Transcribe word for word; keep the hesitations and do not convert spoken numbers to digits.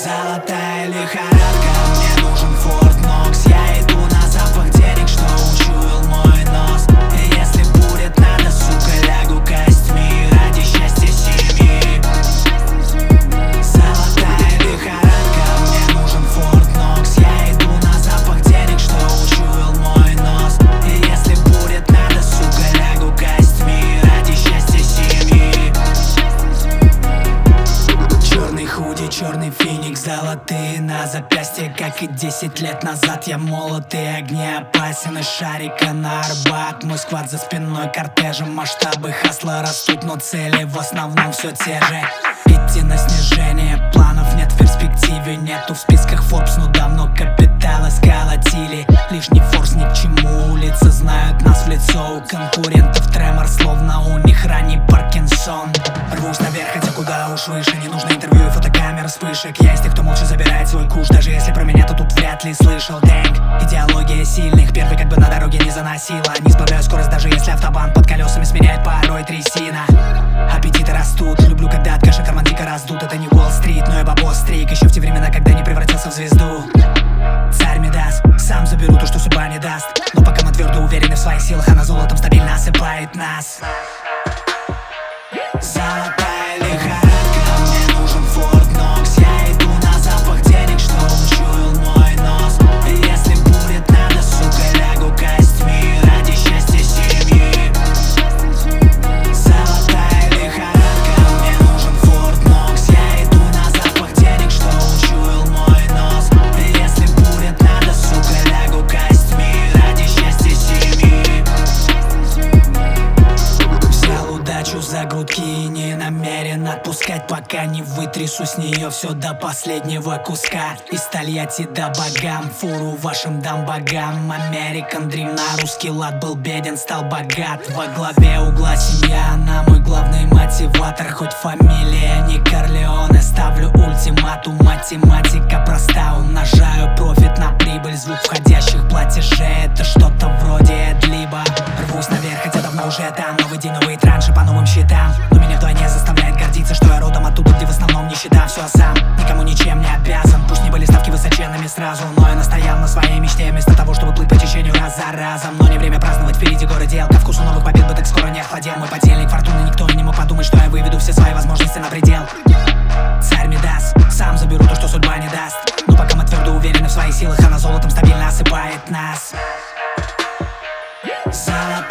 Золотая лихорадка, мне нужен Форт Нокс. Я иду на запах денег, что учуял мой нос. И если будет надо, сука, лягу костьми ради счастья семьи. Золотая лихорадка, мне нужен Форт Нокс. Я иду на запах денег, что учуял мой нос. И если будет надо, сука, лягу костьми ради счастья семьи. Черный худи, черный феникс, золотые на запястье, как и десять лет назад. Я молод и огнеопасен, из шарика на Арбат. Мой сквад за спиной кортежем, масштабы хасла растут, но цели в основном все те же. Идти на снижение, планов нет в перспективе. Нету в списках Forbes, но давно капиталы сколотили. Лишний форс ни к чему, улицы знают нас в лицо. У конкурентов тремор, словно у них ранний Паркинсон. Рвусь наверх, хотя куда уж выше. Не нужно интервью и фотокамер вспышек. Я из тех, кто молча забирает свой куш. Даже если про меня, то тут вряд ли слышал. Дэнг, идеология сильных. Первый как бы на дороге не заносила. Не сбавляю скорость, даже если автобан под колесами сменяет порой трясина. Аппетиты растут, люблю, когда от каши карман дико раздут. Это не Уолл-стрит, но я бабос-стрик. Еще в те времена, когда не превратился в звезду. Царь Мидас, сам заберу то, что судьба не даст. Но пока мы твердо уверены в своих силах, она золотом стабильно осыпает нас. Золотая лихорадка, мне нужен Форт Нокс. Я иду на запах денег, что учуял мой нос. И если будет надо, сука, лягу костьми ради счастья семьи. Золотая лихорадка, мне нужен Форт Нокс. Я иду на запах денег, что учуял мой нос. И если будет надо, сука, лягу костьми ради счастья семьи. Взял удачу за грудки и не намерен отпускать, пока не вытрясу с нее все до последнего куска. Из Тольятти до Багам, фуру вашим дам богам. American Dream на русский лад, был беден, стал богат. Во главе угла семья, она мой главный мотиватор. Хоть фамилия не Корлеоне, ставлю ультиматум. Математика проста, умножаю профит на прибыль. Звук входящих платежей, это что-то вроде Эдлиба. Рвусь наверх, хотя давно уже там. Новый день, новые транши по новым счетам. Но меня вдвойне заставляет гордиться, что я родом оттуда, где в основном нищета. Все сам, никому ничем не обязан. Пусть не были ставки высоченными сразу, но я настоял на своей мечте. Вместо того, чтобы плыть по течению раз за разом. Но не время праздновать, впереди горы дел. Ко вкусу новых побед бы так скоро не охладел. Мой подельник фортуны, никто и не мог подумать, что я выведу все свои возможности на предел. Царь Мидас, сам заберу то, что судьба не даст. Но пока мы твердо уверены в своих силах, она золотом стабильно осыпает нас. Золотая